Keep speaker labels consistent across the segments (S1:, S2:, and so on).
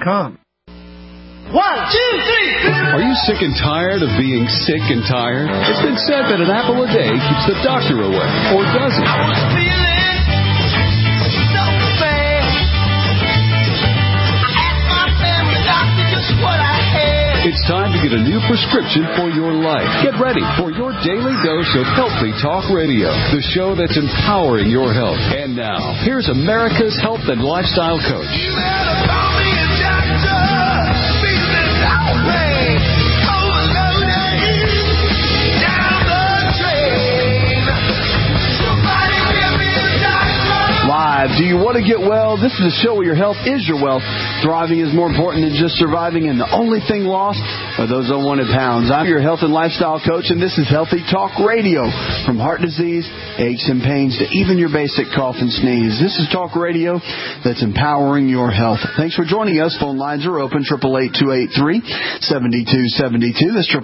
S1: DrSmith.com.
S2: 1, 2, 3.
S3: Are you sick and tired of being sick and tired? It's been said that an apple a day keeps the doctor away. Or does it?
S2: I was feeling so bad. I asked my family doctor just what I had.
S3: It's time to get a new prescription for your life. Get ready for your daily dose of Healthy Talk Radio, the show that's empowering your health. And now, here's America's health and lifestyle coach.
S2: You better call me a doctor. Feeling outraged, overloaded, down the drain. Somebody give me a doctor.
S4: Live. Do you want to get well? This is a show where your health is your wealth. Thriving is more important than just surviving, and the only thing lost are those unwanted pounds. I'm your health and lifestyle coach, and this is Healthy Talk Radio. From heart disease, aches and pains, to even your basic cough and sneeze. This is Talk Radio that's empowering your health. Thanks for joining us. Phone lines are open, 888-283-7272. That's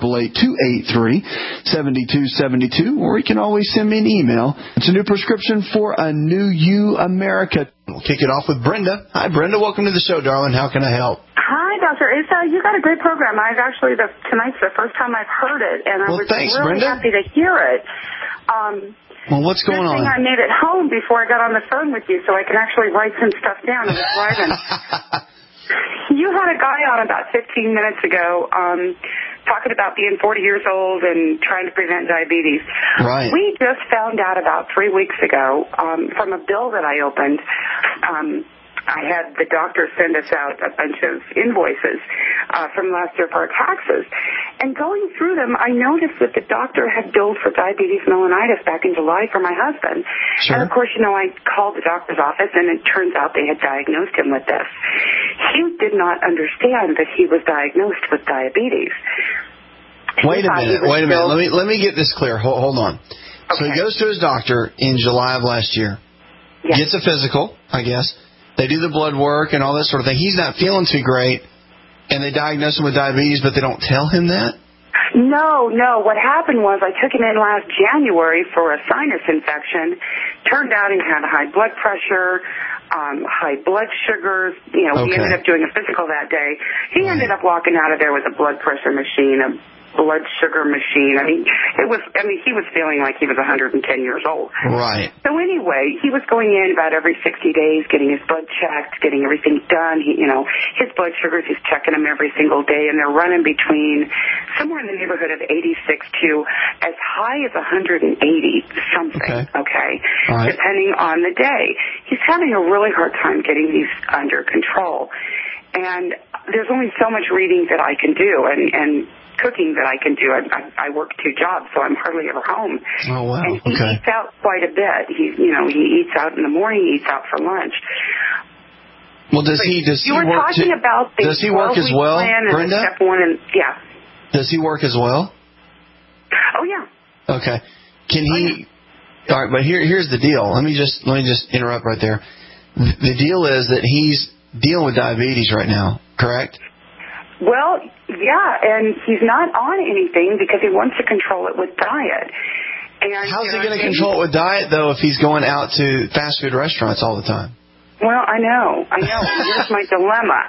S4: 888-283-7272. Or you can always send me an email. It's a new prescription for a new you, America. We'll kick it off with Brenda. Hi, Brenda. Welcome to the show, darling. How can I help?
S5: Hi, Dr. Asa. You got a great program. Tonight's the first time I've heard it, and I was
S4: thanks,
S5: really
S4: Brenda.
S5: happy to hear it.
S4: Well, what's going on?
S5: I made it home before I got on the phone with you, so I can actually write some stuff down. I was driving. You had a guy on about 15 minutes ago talking about being 40 years old and trying to prevent diabetes.
S4: Right.
S5: We just found out about 3 weeks ago from a bill that I opened. I had the doctor send us out a bunch of invoices from last year for our taxes. And going through them, I noticed that the doctor had billed for diabetes mellitus back in July for my husband.
S4: Sure.
S5: And, of course, I called the doctor's office, and it turns out they had diagnosed him with this. He did not understand that he was diagnosed with diabetes.
S4: Wait a minute. Let me get this clear. Hold on.
S5: Okay.
S4: So he goes to his doctor in July of last year,
S5: Yes.
S4: gets a physical, I guess. They do the blood work and all that sort of thing. He's not feeling too great, and they diagnose him with diabetes, but they don't tell him that?
S5: No. What happened was I took him in last January for a sinus infection. Turned out he had high blood pressure, high blood sugars. We ended up doing a physical that day. He ended up walking out of there with a blood pressure machine, a blood sugar machine. He was feeling like he was 110 years old.
S4: Right.
S5: So anyway, he was going in about every 60 days, getting his blood checked, getting everything done. His blood sugars, he's checking them every single day, and they're running between somewhere in the neighborhood of 86 to as high as 180 something. Okay.
S4: All right.
S5: Depending on the day. He's having a really hard time getting these under control. And there's only so much reading that I can do, and cooking that I can do. I work 2 jobs, so I'm hardly ever home.
S4: Oh, wow.
S5: And he eats out quite a bit. He eats out in the morning, he eats out for lunch.
S4: Well, does he
S5: talking about the
S4: does he work as well,
S5: plan
S4: Brenda?
S5: And step 1 and
S4: Does he work as well?
S5: Oh, yeah.
S4: Okay. Can he? All right, but here's the deal. Let me just interrupt right there. The deal is that he's dealing with diabetes right now, correct?
S5: Well, yeah, and he's not on anything because he wants to control it with diet. And
S4: how's he going to control it with diet, though, if he's going out to fast food restaurants all the time?
S5: Well, I know. Here's my dilemma.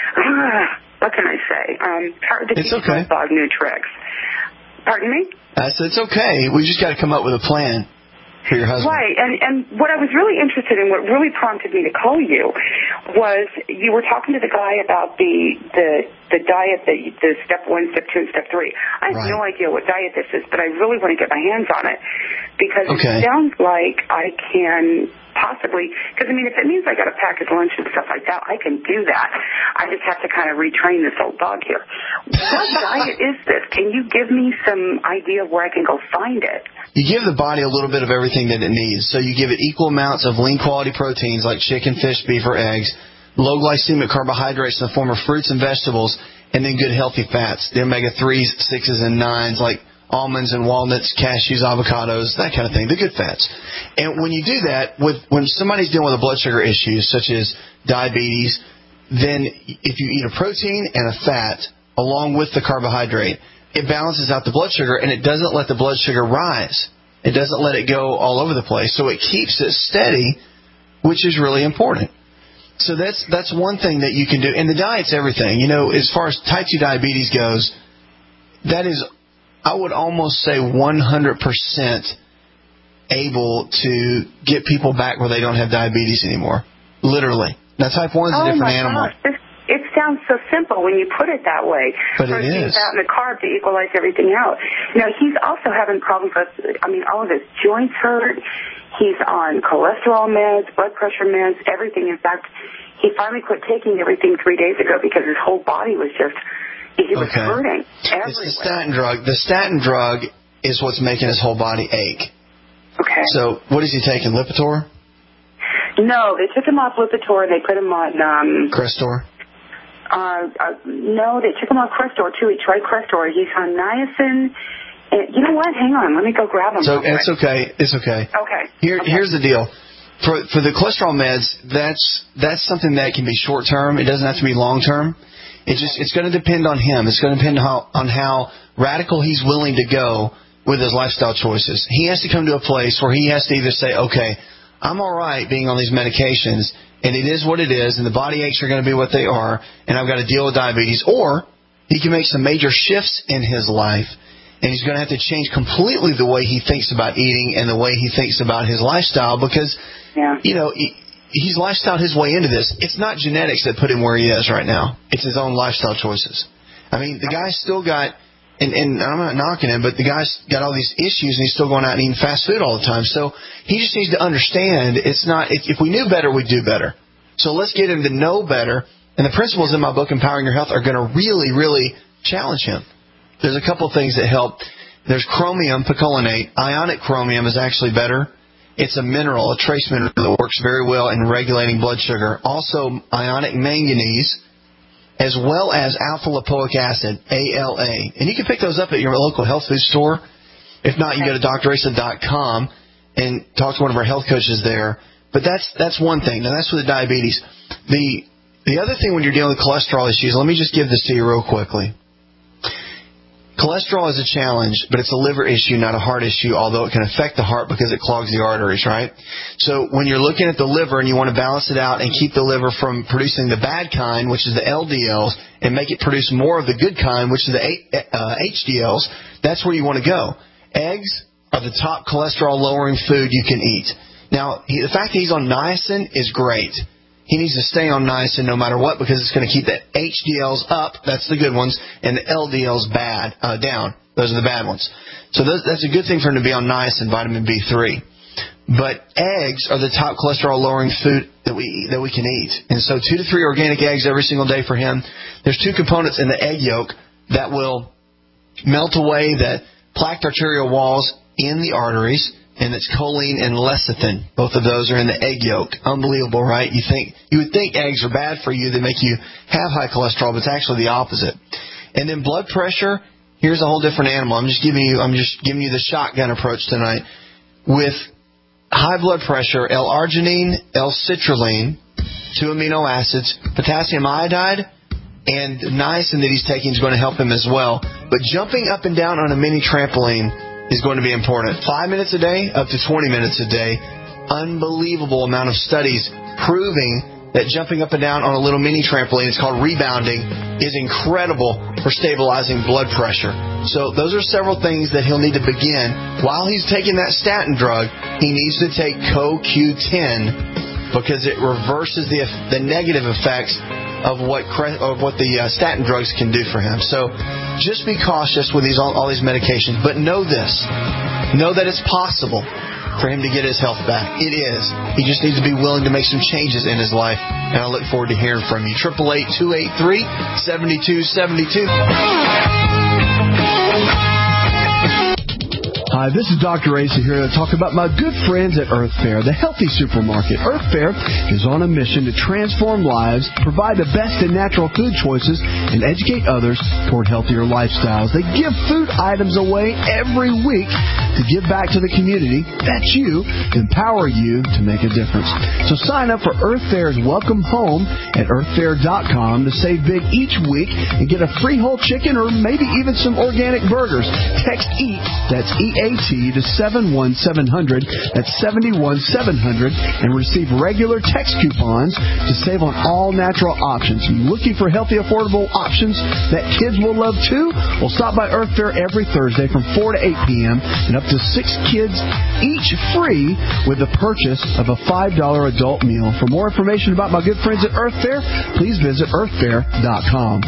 S5: What can I say? Hard to teach my dog new tricks. Pardon me?
S4: I said, it's okay. We just got to come up with a plan for your husband.
S5: Right, and what I was really interested in, what really prompted me to call you, was you were talking to the guy about the diet, the step 1, step 2, and step 3. I have no idea what diet this is, but I really want to get my hands on it because it sounds like I can possibly, because if it means I got to pack his lunch and stuff like that, I can do that. I just have to kind of retrain this old dog here. What diet is this? Can you give me some idea of where I can go find it?
S4: You give the body a little bit of everything that it needs. So you give it equal amounts of lean quality proteins like chicken, fish, beef, or eggs, low glycemic carbohydrates in the form of fruits and vegetables, and then good healthy fats, the omega-3s, 6s, and 9s like almonds and walnuts, cashews, avocados, that kind of thing, the good fats. And when you do that, when somebody's dealing with a blood sugar issue such as diabetes, then if you eat a protein and a fat along with the carbohydrate, it balances out the blood sugar, and it doesn't let the blood sugar rise. It doesn't let it go all over the place. So it keeps it steady, which is really important. So that's one thing that you can do. And the diet's everything. As far as type 2 diabetes goes, that is, I would almost say 100% able to get people back where they don't have diabetes anymore. Literally. Now, type 1 is a different animal.
S5: Gosh. It sounds so simple when you put it that way.
S4: But it is.
S5: Out in the carb to equalize everything out. He's also having problems with, all of his joints hurt. He's on cholesterol meds, blood pressure meds, everything. In fact, he finally quit taking everything 3 days ago because his whole body was just, he was hurting everywhere.
S4: It's the statin drug. The statin drug is what's making his whole body ache.
S5: Okay.
S4: So what is he taking, Lipitor?
S5: No, they took him off Lipitor and they put him on...
S4: Crestor?
S5: No, they took him off Crestor, too. He tried Crestor. He's on niacin. And you know what? Hang on. Let me go grab him.
S4: So it's okay. It's okay.
S5: Okay.
S4: Here's the deal. For the cholesterol meds, that's something that can be short term. It doesn't have to be long term. It's going to depend on him. It's going to depend on how radical he's willing to go with his lifestyle choices. He has to come to a place where he has to either say, okay, I'm all right being on these medications, and it is what it is, and the body aches are going to be what they are, and I've got to deal with diabetes. Or he can make some major shifts in his life, and he's going to have to change completely the way he thinks about eating and the way he thinks about his lifestyle because, he's lifestyled his way into this. It's not genetics that put him where he is right now. It's his own lifestyle choices. I mean, the guy's still got, and I'm not knocking him, but the guy's got all these issues, and he's still going out and eating fast food all the time. So he just needs to understand it's not, if we knew better, we'd do better. So let's get him to know better. And the principles in my book, Empowering Your Health, are going to really, really challenge him. There's a couple of things that help. There's chromium picolinate. Ionic chromium is actually better. It's a mineral, a trace mineral that works very well in regulating blood sugar. Also, ionic manganese, as well as alpha-lipoic acid, ALA. And you can pick those up at your local health food store. If not, you go to drasa.com and talk to one of our health coaches there. But that's one thing. Now, that's with the diabetes. The other thing when you're dealing with cholesterol issues, let me just give this to you real quickly. Cholesterol is a challenge, but it's a liver issue, not a heart issue, although it can affect the heart because it clogs the arteries, right? So when you're looking at the liver and you want to balance it out and keep the liver from producing the bad kind, which is the LDLs, and make it produce more of the good kind, which is the HDLs, that's where you want to go. Eggs are the top cholesterol-lowering food you can eat. Now, the fact that he's on niacin is great. He needs to stay on niacin no matter what because it's going to keep the HDLs up, that's the good ones, and the LDLs down. Those are the bad ones. So that's a good thing for him to be on niacin, vitamin B3. But eggs are the top cholesterol-lowering food that we can eat. And so 2 to 3 organic eggs every single day for him. There's 2 components in the egg yolk that will melt away the plaqued arterial walls in the arteries, and it's choline and lecithin. Both of those are in the egg yolk. Unbelievable, right? You would think eggs are bad for you. They make you have high cholesterol, but it's actually the opposite. And then blood pressure, here's a whole different animal. I'm just giving you the shotgun approach tonight. With high blood pressure, L-arginine, L-citrulline, 2 amino acids, potassium iodide, and niacin that he's taking is going to help him as well. But jumping up and down on a mini trampoline is going to be important. 5 minutes a day, up to 20 minutes a day. Unbelievable amount of studies proving that jumping up and down on a little mini trampoline, it's called rebounding, is incredible for stabilizing blood pressure. So those are several things that he'll need to begin. While he's taking that statin drug, he needs to take CoQ10 because it reverses the negative effects of what the statin drugs can do for him. So just be cautious with all these medications. But know this. Know that it's possible for him to get his health back. It is. He just needs to be willing to make some changes in his life. And I look forward to hearing from you. 888-283-7272.
S1: Hi, this is Dr. Asa here to talk about my good friends at Earth Fare, the healthy supermarket. Earth Fare is on a mission to transform lives, provide the best in natural food choices, and educate others toward healthier lifestyles. They give food items away every week to give back to the community. That's you. Empower you to make a difference. So sign up for Earth Fare's Welcome Home at earthfare.com to save big each week and get a free whole chicken or maybe even some organic burgers. Text EAT, that's EAT, AT to 71700. That's 71700, and receive regular text coupons to save on all natural options. Looking for healthy, affordable options that kids will love too? Well, stop by Earth Fare every Thursday from 4 to 8 p.m. and up to 6 kids each free with the purchase of a $5 adult meal. For more information about my good friends at Earth Fare, please visit earthfare.com.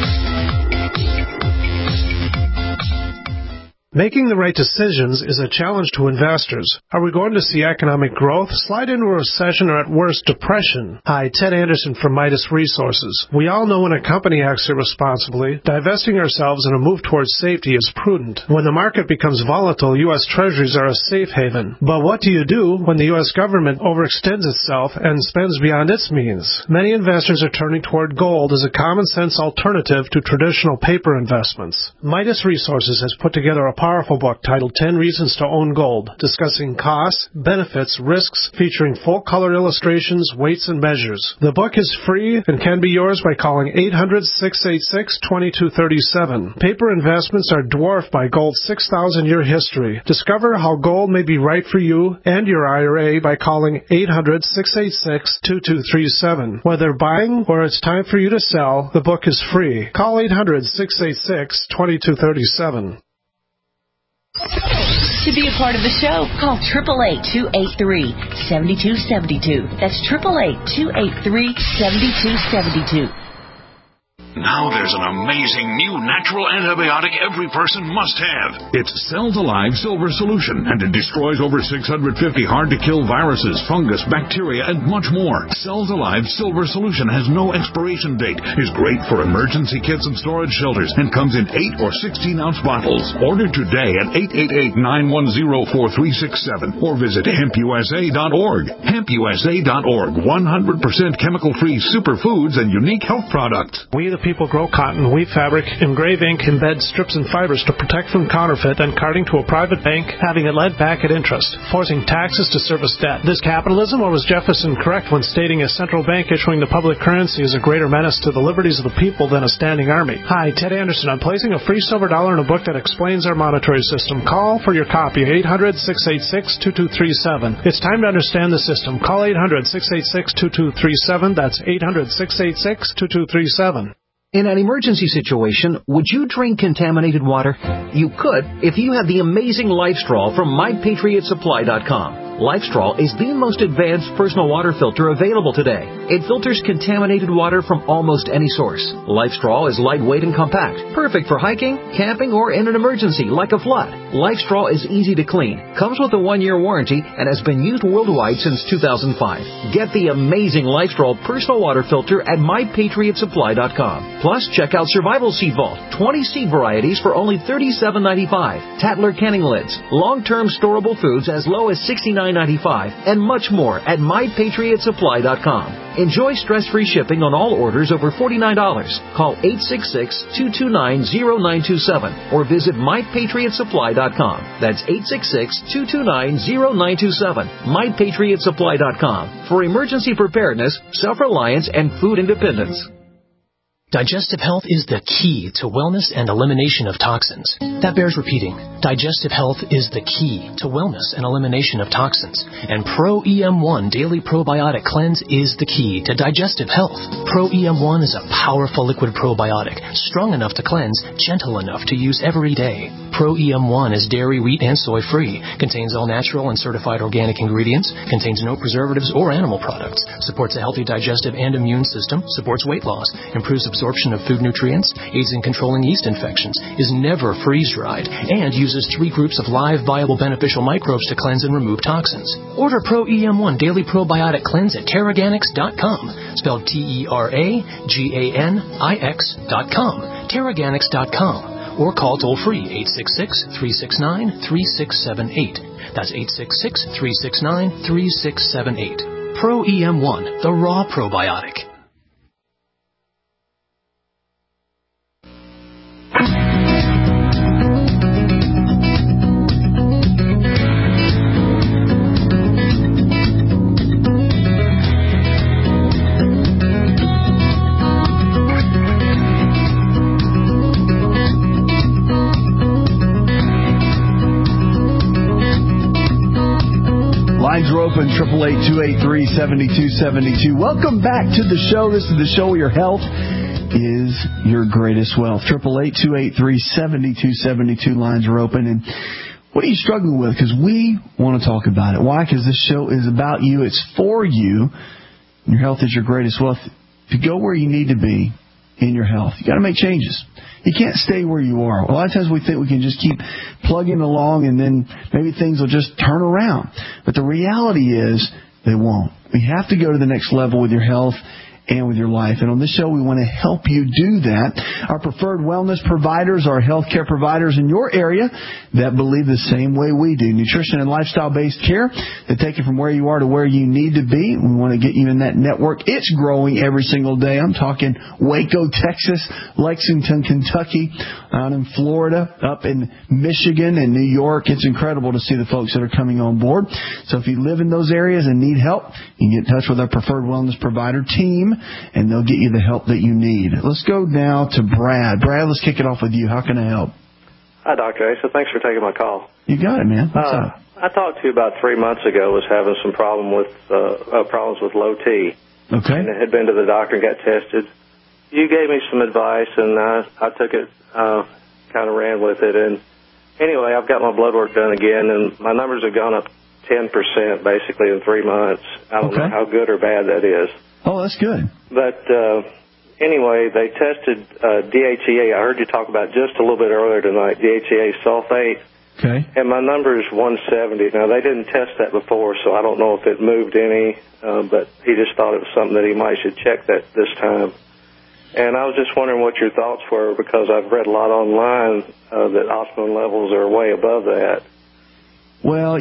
S6: Making the right decisions is a challenge to investors. Are we going to see economic growth, slide into a recession, or at worst, depression? Hi, Ted Anderson from Midas Resources. We all know when a company acts irresponsibly, divesting ourselves in a move towards safety is prudent. When the market becomes volatile, U.S. Treasuries are a safe haven. But what do you do when the U.S. government overextends itself and spends beyond its means? Many investors are turning toward gold as a common-sense alternative to traditional paper investments. Midas Resources has put together a powerful book titled 10 Reasons to Own Gold, discussing costs, benefits, risks, featuring full-color illustrations, weights, and measures. The book is free and can be yours by calling 800-686-2237. Paper investments are dwarfed by gold's 6,000-year history. Discover how gold may be right for you and your IRA by calling 800-686-2237. Whether buying or it's time for you to sell, the book is free. Call 800-686-2237.
S7: To be a part of the show, call 888-283-7272. That's 888-283-7272.
S8: Now there's an amazing new natural antibiotic every person must have. It's Cells Alive Silver Solution, and it destroys over 650 hard-to-kill viruses, fungus, bacteria, and much more. Cells Alive Silver Solution has no expiration date, is great for emergency kits and storage shelters, and comes in 8 or 16-ounce bottles. Order today at 888-910-4367 or visit hempusa.org. Hempusa.org, 100% chemical-free superfoods and unique health products.
S6: We the people grow cotton, weave fabric, engrave ink, embed strips and fibers to protect from counterfeit, and carting to a private bank, having it lent back at interest, forcing taxes to service debt. This capitalism, or was Jefferson correct when stating a central bank issuing the public currency is a greater menace to the liberties of the people than a standing army? Hi, Ted Anderson. I'm placing a free silver dollar in a book that explains our monetary system. Call for your copy, 800-686-2237. It's time to understand the system. Call 800-686-2237. That's 800-686-2237.
S9: In an emergency situation, would you drink contaminated water? You could if you had the amazing LifeStraw from MyPatriotSupply.com. LifeStraw is the most advanced personal water filter available today. It filters contaminated water from almost any source. LifeStraw is lightweight and compact, perfect for hiking, camping, or in an emergency like a flood. LifeStraw is easy to clean, comes with a 1-year warranty, and has been used worldwide since 2005. Get the amazing LifeStraw personal water filter at MyPatriotSupply.com. Plus, check out Survival Seed Vault, 20 seed varieties for only $37.95. Tatler canning lids, long-term storable foods as low as $69.95, and much more at MyPatriotSupply.com. Enjoy stress-free shipping on all orders over $49. Call 866-229-0927 or visit MyPatriotSupply.com. That's 866-229-0927. MyPatriotSupply.com for emergency preparedness, self-reliance, and food independence.
S10: Digestive health is the key to wellness and elimination of toxins. That bears repeating. Digestive health is the key to wellness and elimination of toxins. And Pro EM1 Daily Probiotic Cleanse is the key to digestive health. Pro EM1 is a powerful liquid probiotic, strong enough to cleanse, gentle enough to use every day. Pro EM1 is dairy, wheat, and soy-free, contains all natural and certified organic ingredients, contains no preservatives or animal products, supports a healthy digestive and immune system, supports weight loss, improves absorption of food nutrients, aids in controlling yeast infections, is never freeze-dried, and uses 3 groups of live, viable, beneficial microbes to cleanse and remove toxins. Order Pro EM1 Daily Probiotic Cleanse at Teraganix.com, spelled Teraganix.com, Teraganix.com, or call toll-free 866-369-3678. That's 866-369-3678. Pro EM1, the raw probiotic.
S1: open, 888-283-7272. Welcome back to the show. This is the show where your health is your greatest wealth. 888-283-7272. Lines are open. And what are you struggling with? Because we want to talk about it. Why? Because this show is about you. It's for you. Your health is your greatest wealth. To go where you need to be in your health, you got to make changes. You can't stay where you are. A lot of times we think we can just keep plugging along and then maybe things will just turn around. But the reality is they won't. We have to go to the next level with your health and with your life. And on this show, we want to help you do that. Our preferred wellness providers are healthcare providers in your area that believe the same way we do. Nutrition and lifestyle-based care that take you from where you are to where you need to be. We want to get you in that network. It's growing every single day. I'm talking Waco, Texas, Lexington, Kentucky, out in Florida, up in Michigan and New York. It's incredible to see the folks that are coming on board. So if you live in those areas and need help, you can get in touch with our preferred wellness provider team, and they'll get you the help that you need. Let's go now to Brad. Brad, let's kick it off with you. How can I help?
S11: Hi, Dr. Asa. Thanks for taking my call.
S1: You got it, man. What's up?
S11: I talked to you about 3 months ago, was having some problems with low T.
S1: Okay.
S11: And I had been to the doctor and got tested. You gave me some advice, and I took it, kind of ran with it. And anyway, I've got my blood work done again, and my numbers have gone up 10% basically in 3 months. I don't know how good or bad that is.
S1: Oh, that's good.
S11: But anyway, they tested DHEA. I heard you talk about just a little bit earlier tonight, DHEA sulfate.
S1: Okay.
S11: And my number is 170. Now, they didn't test that before, so I don't know if it moved any, but he just thought it was something that he might should check that this time. And I was just wondering what your thoughts were, because I've read a lot online that osmolan levels are way above that.
S1: Well,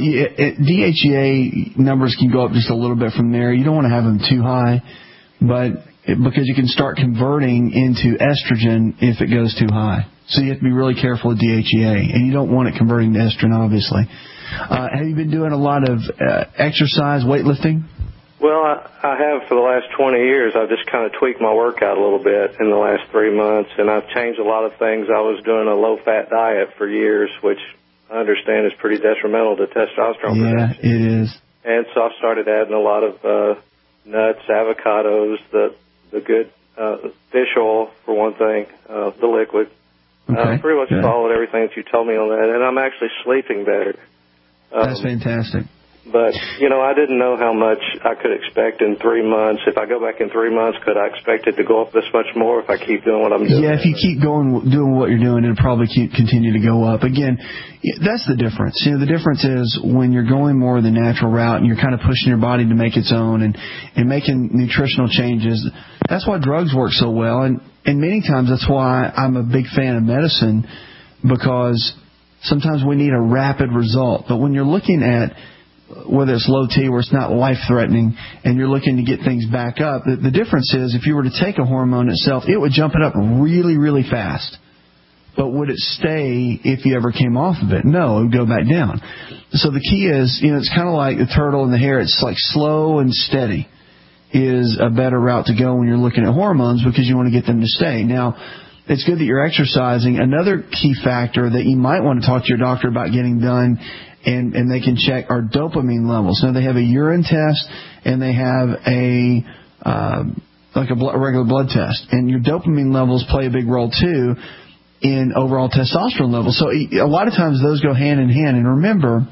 S1: DHEA numbers can go up just a little bit from there. You don't want to have them too high, but because you can start converting into estrogen if it goes too high. So you have to be really careful with DHEA, and you don't want it converting to estrogen, obviously. Have you been doing a lot of exercise, weightlifting?
S11: Well, I have for the last 20 years. I've just kind of tweaked my workout a little bit in the last 3 months, and I've changed a lot of things. I was doing a low-fat diet for years, which I understand is pretty detrimental to testosterone production.
S1: Yeah, it is.
S11: And so I started adding a lot of nuts, avocados, the good fish oil, for one thing, the liquid. Pretty much followed everything that you told me on that, and I'm actually sleeping better.
S1: That's fantastic.
S11: But, I didn't know how much I could expect in 3 months. If I go back in 3 months, could I expect it to go up this much more if I keep doing what I'm doing?
S1: Yeah, if you keep doing what you're doing, it'll probably continue to go up. Again, that's the difference. The difference is when you're going more the natural route and you're kind of pushing your body to make its own and making nutritional changes. That's why drugs work so well. And many times that's why I'm a big fan of medicine, because sometimes we need a rapid result. But when you're looking at whether it's low T where it's not life-threatening and you're looking to get things back up, the difference is if you were to take a hormone itself, it would jump it up really, really fast. But would it stay if you ever came off of it? No, it would go back down. So the key is, it's kind of like the turtle and the hare. It's like slow and steady is a better route to go when you're looking at hormones, because you want to get them to stay. Now, it's good that you're exercising. Another key factor that you might want to talk to your doctor about getting done, and they can check, are dopamine levels. Now, they have a urine test and they have a regular blood test. And your dopamine levels play a big role, too, in overall testosterone levels. So a lot of times those go hand in hand. And remember,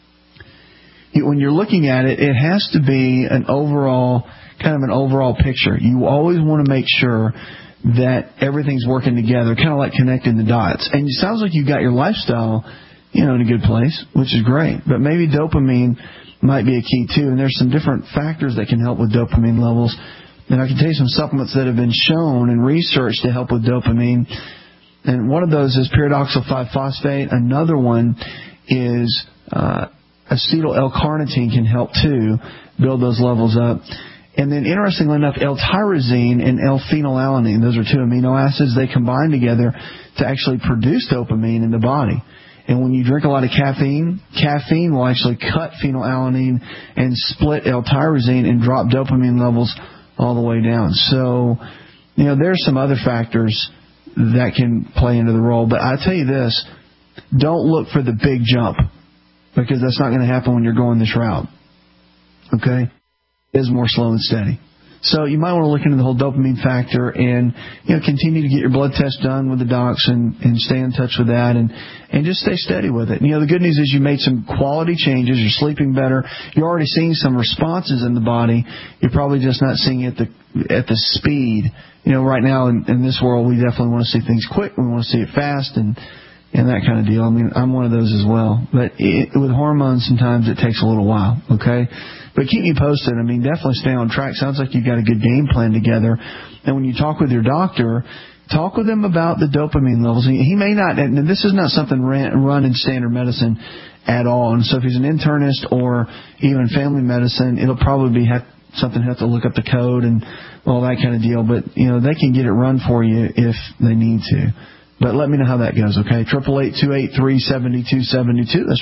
S1: when you're looking at it, it has to be an overall picture. You always want to make sure that everything's working together, kind of like connecting the dots. And it sounds like you've got your lifestyle, in a good place, which is great. But maybe dopamine might be a key, too. And there's some different factors that can help with dopamine levels. And I can tell you some supplements that have been shown and researched to help with dopamine. And one of those is pyridoxal 5-phosphate. Another one is acetyl L-carnitine can help, too, build those levels up. And then, interestingly enough, L-tyrosine and L-phenylalanine, those are two amino acids, they combine together to actually produce dopamine in the body. And when you drink a lot of caffeine will actually cut phenylalanine and split L-tyrosine and drop dopamine levels all the way down. So, there's some other factors that can play into the role. But I tell you this, don't look for the big jump, because that's not going to happen when you're going this route. okay, is more slow and steady. So you might want to look into the whole dopamine factor and, continue to get your blood test done with the docs and stay in touch with that and just stay steady with it. The good news is you made some quality changes. You're sleeping better. You're already seeing some responses in the body. You're probably just not seeing it at the speed. Right now in this world, we definitely want to see things quick. We want to see it fast and that kind of deal. I mean, I'm one of those as well. But with hormones, sometimes it takes a little while, okay? But keep me posted. I mean, definitely stay on track. Sounds like you've got a good game plan together. And when you talk with your doctor, talk with him about the dopamine levels. He may not, and this is not something run in standard medicine at all. And so if he's an internist or even family medicine, it'll probably be something he'll have to look up the code and all that kind of deal. But, they can get it run for you if they need to. But let me know how that goes, okay? 888-283-7272. That's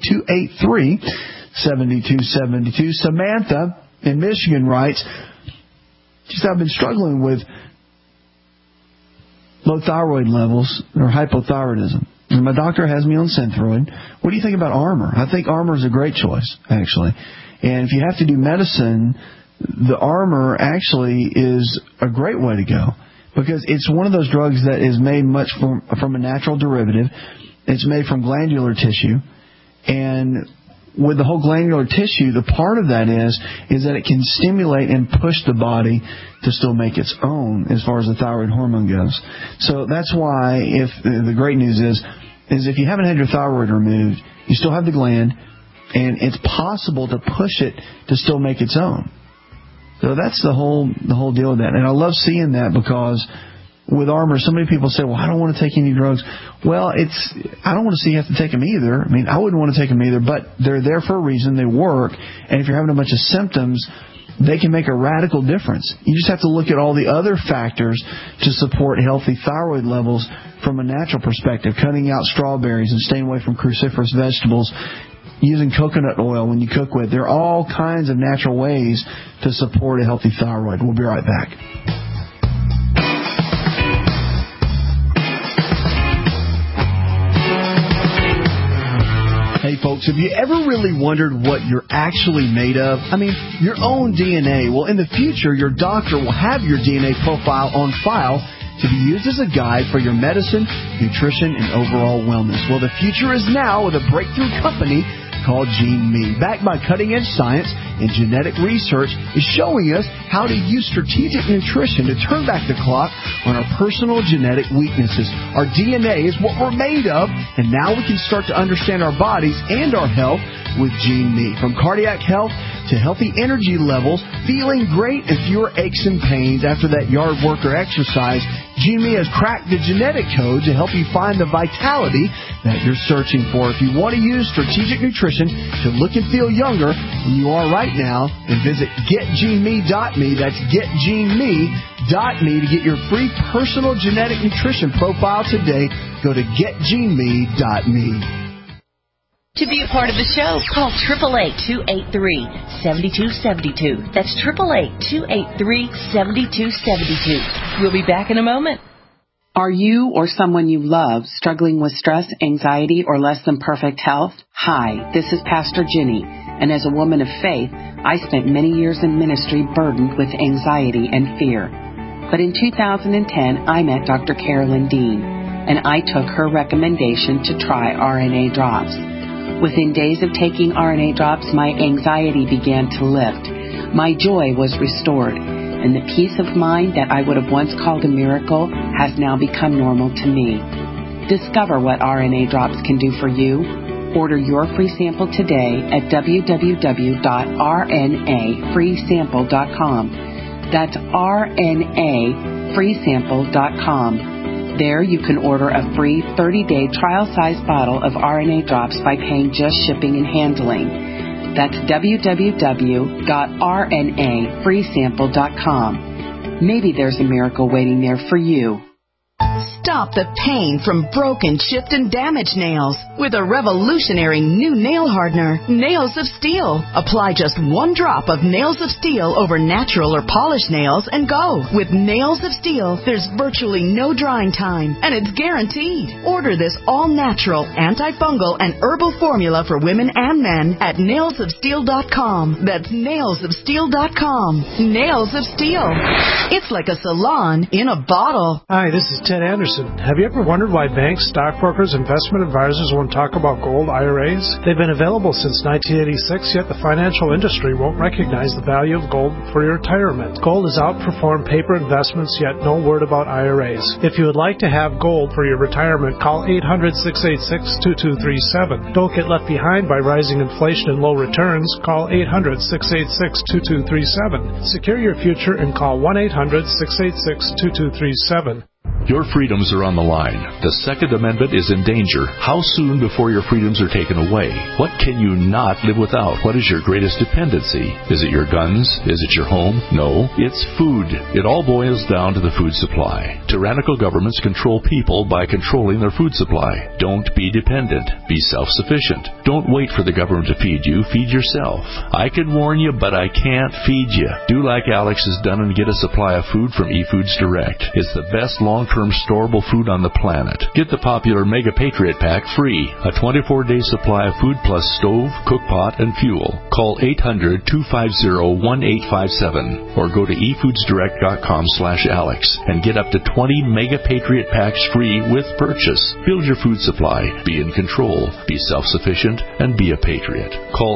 S1: 888-283-7272. Samantha in Michigan writes, I've been struggling with low thyroid levels or hypothyroidism. And my doctor has me on Synthroid. What do you think about Armour? I think Armour is a great choice, actually. And if you have to do medicine, the Armour actually is a great way to go. Because it's one of those drugs that is made much from a natural derivative. It's made from glandular tissue. And with the whole glandular tissue, the part of that is that it can stimulate and push the body to still make its own as far as the thyroid hormone goes. So that's why the great news is if you haven't had your thyroid removed, you still have the gland, and it's possible to push it to still make its own. So that's the whole deal with that. And I love seeing that because with Armour, so many people say, well, I don't want to take any drugs. Well, I don't want to see you have to take them either. I mean, I wouldn't want to take them either, but they're there for a reason. They work. And if you're having a bunch of symptoms, they can make a radical difference. You just have to look at all the other factors to support healthy thyroid levels from a natural perspective, cutting out strawberries and staying away from cruciferous vegetables, using coconut oil when you cook with. There are all kinds of natural ways to support a healthy thyroid. We'll be right back. Hey folks, have you ever really wondered what you're actually made of? I mean, your own DNA. Well, in the future, your doctor will have your DNA profile on file to be used as a guide for your medicine, nutrition, and overall wellness. Well, the future is now with a breakthrough company called GeneMe. Backed by cutting-edge science and genetic research, is showing us how to use strategic nutrition to turn back the clock on our personal genetic weaknesses. Our DNA is what we're made of, and now we can start to understand our bodies and our health with GeneMe. From cardiac health to healthy energy levels, feeling great and fewer aches and pains after that yard work or exercise, GeneMe has cracked the genetic code to help you find the vitality that you're searching for. If you want to use strategic nutrition to look and feel younger than you are right now, then visit getgeneme.me. That's getgeneme.me to get your free personal genetic nutrition profile today. Go to getgeneme.me.
S7: To be a part of the show, call 888-283-7272. That's 888-283-7272. We'll be back in a moment.
S12: Are you or someone you love struggling with stress, anxiety, or less than perfect health? Hi, this is Pastor Jenny, and as a woman of faith, I spent many years in ministry burdened with anxiety and fear. But in 2010, I met Dr. Carolyn Dean, and I took her recommendation to try RNA drops. Within days of taking RNA drops, my anxiety began to lift. My joy was restored, and the peace of mind that I would have once called a miracle has now become normal to me. Discover what RNA drops can do for you. Order your free sample today at www.rnafreesample.com. That's rnafreesample.com. There you can order a free 30-day trial-size bottle of RNA drops by paying just shipping and handling. That's www.rnafreesample.com. Maybe there's a miracle waiting there for you.
S13: Stop the pain from broken, chipped, and damaged nails with a revolutionary new nail hardener, Nails of Steel. Apply just 1 drop of Nails of Steel over natural or polished nails and go. With Nails of Steel, there's virtually no drying time, and it's guaranteed. Order this all-natural, antifungal, and herbal formula for women and men at nailsofsteel.com. That's nailsofsteel.com. Nails of Steel. It's like a salon in a bottle.
S6: Hi, this is Ted Anderson. Have you ever wondered why banks, stockbrokers, investment advisors won't talk about gold IRAs? They've been available since 1986, yet the financial industry won't recognize the value of gold for your retirement. Gold has outperformed paper investments, yet no word about IRAs. If you would like to have gold for your retirement, call 800-686-2237. Don't get left behind by rising inflation and low returns. Call 800-686-2237. Secure your future and call 1-800-686-2237.
S14: Your freedoms are on the line. The Second Amendment is in danger. How soon before your freedoms are taken away? What can you not live without? What is your greatest dependency? Is it your guns? Is it your home? No, it's food. It all boils down to the food supply. Tyrannical governments control people by controlling their food supply. Don't be dependent. Be self-sufficient. Don't wait for the government to feed you. Feed yourself. I can warn you, but I can't feed you. Do like Alex has done and get a supply of food from eFoods Direct. It's the best long-term storable food on the planet. Get the popular Mega Patriot Pack free. A 24-day supply of food plus stove, cookpot, and fuel. Call 800-250-1857 or go to efoodsdirect.com/Alex and get up to 20 Mega Patriot Packs free with purchase. Build your food supply. Be in control. Be self-sufficient and be a patriot. Call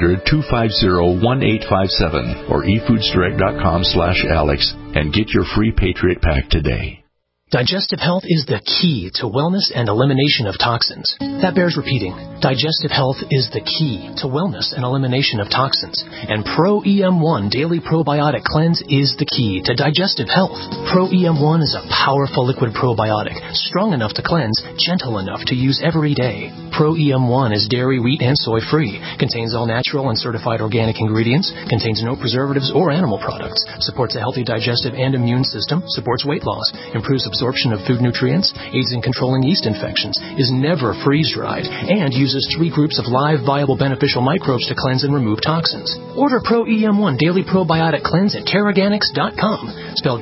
S14: 800-250-1857 or efoodsdirect.com/Alex and get your free Patriot Pack today.
S10: Digestive health is the key to wellness and elimination of toxins. That bears repeating. Digestive health is the key to wellness and elimination of toxins. And Pro EM1 Daily Probiotic Cleanse is the key to digestive health. Pro EM1 is a powerful liquid probiotic, strong enough to cleanse, gentle enough to use every day. Pro EM1 is dairy, wheat, and soy-free, contains all natural and certified organic ingredients, contains no preservatives or animal products, supports a healthy digestive and immune system, supports weight loss, improves absorption of food nutrients, aids in controlling yeast infections, is never freeze-dried, and uses 3 groups of live, viable, beneficial microbes to cleanse and remove toxins. Order Pro EM1 Daily Probiotic Cleanse at Teraganix.com, spelled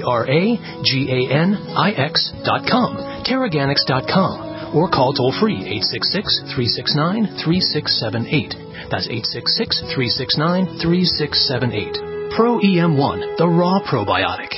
S10: Teraganix.com, Teraganix.com, or call toll-free 866-369-3678. That's 866-369-3678. Pro EM1, the raw probiotic.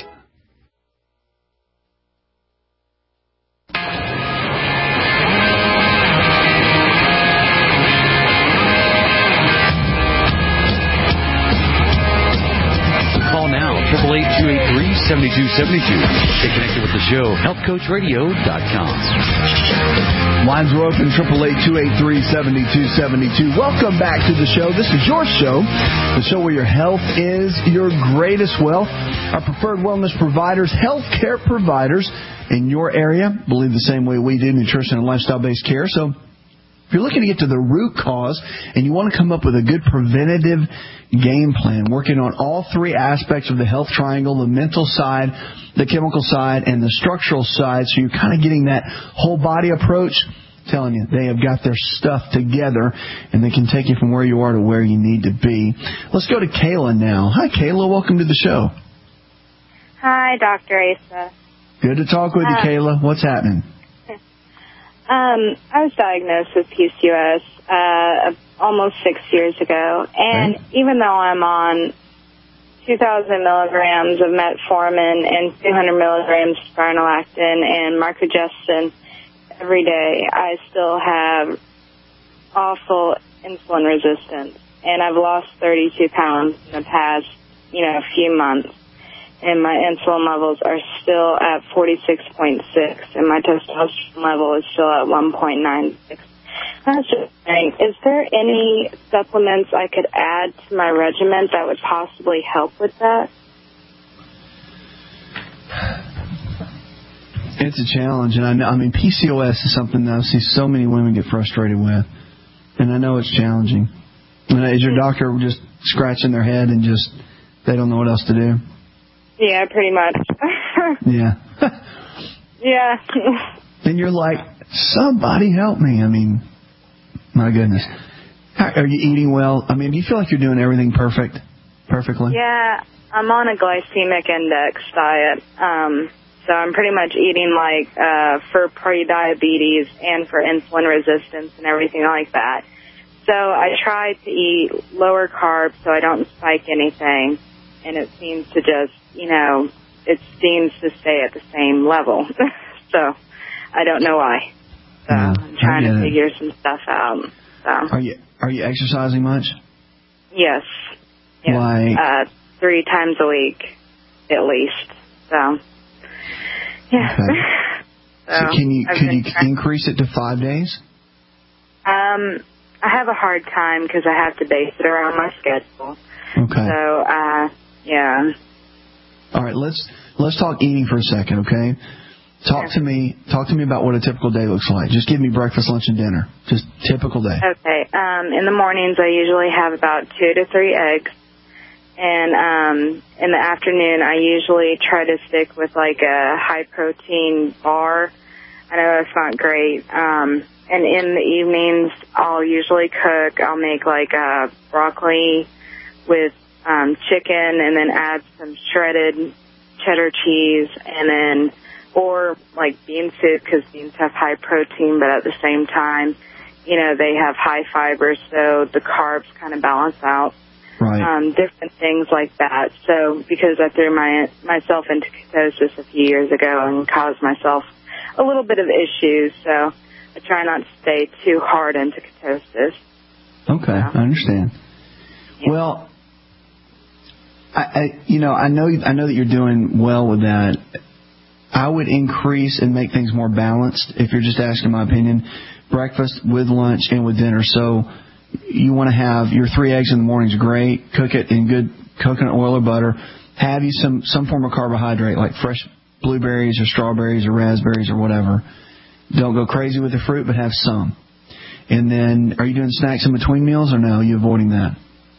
S3: Call now, 888-283-7272. Stay connected with the show, healthcoachradio.com.
S1: Lines are open, 888-283-7272. Welcome back to the show. This is your show, the show where your health is your greatest wealth. Our preferred wellness providers, healthcare providers in your area, believe the same way we do, nutrition and lifestyle-based care. So if you're looking to get to the root cause and you want to come up with a good preventative game plan, working on all 3 aspects of the health triangle, the mental side, the chemical side, and the structural side, so you're kind of getting that whole body approach, I'm telling you, they have got their stuff together, and they can take you from where you are to where you need to be. Let's go to Kayla now. Hi, Kayla. Welcome to the show.
S15: Hi, Dr. Asa.
S1: Good to talk with you, Kayla. What's happening?
S15: I was diagnosed with PCOS almost 6 years ago, and even though I'm on 2,000 milligrams of metformin and 200 milligrams of spironolactone and microgestin every day, I still have awful insulin resistance, and I've lost 32 pounds in the past, few months. And my insulin levels are still at 46.6, and my testosterone level is still at 1.96. I was just saying, is there any supplements I could add to my regimen that would possibly help with that?
S1: It's a challenge, and I mean, PCOS is something that I see so many women get frustrated with, and I know it's challenging. Is your doctor just scratching their head and just they don't know what else to do?
S15: Yeah, pretty much.
S1: Yeah.
S15: Yeah.
S1: And you're like, somebody help me. I mean, my goodness. Are you eating well? I mean, do you feel like you're doing everything perfectly?
S15: Yeah, I'm on a glycemic index diet. So I'm pretty much eating for pre-diabetes and for insulin resistance and everything like that. So I try to eat lower carbs so I don't spike anything. And it seems to just, it seems to stay at the same level. So I don't know why. So I'm trying to figure some stuff out. So.
S1: Are you exercising much?
S15: Yes.
S1: Like
S15: 3 times a week, at least. So, yeah.
S1: Okay. So can you increase it to 5 days?
S15: I have a hard time because I have to base it around my schedule.
S1: Okay.
S15: So, yeah.
S1: All right, let's talk eating for a second, okay? Talk to me about what a typical day looks like. Just give me breakfast, lunch, and dinner. Just typical day.
S15: Okay. In the mornings, I usually have about 2 to 3 eggs. And in the afternoon, I usually try to stick with like a high-protein bar. I know that's not great. And in the evenings, I'll usually cook. I'll make like broccoli with chicken and then add some shredded cheddar cheese and then or like bean soup because beans have high protein, but at the same time, they have high fiber, so the carbs kind of balance out.
S1: Right.
S15: Different things like that. So because I threw myself into ketosis a few years ago and caused myself a little bit of issues, so I try not to stay too hard into ketosis.
S1: Okay, I understand. Yeah. Well, I know that you're doing well with that. I would increase and make things more balanced. If you're just asking my opinion, breakfast with lunch and with dinner. So you want to have your 3 eggs in the morning is great. Cook it in good coconut oil or butter. Have you some form of carbohydrate like fresh blueberries or strawberries or raspberries or whatever. Don't go crazy with the fruit, but have some. And then, are you doing snacks in between meals or no? Are you avoiding that?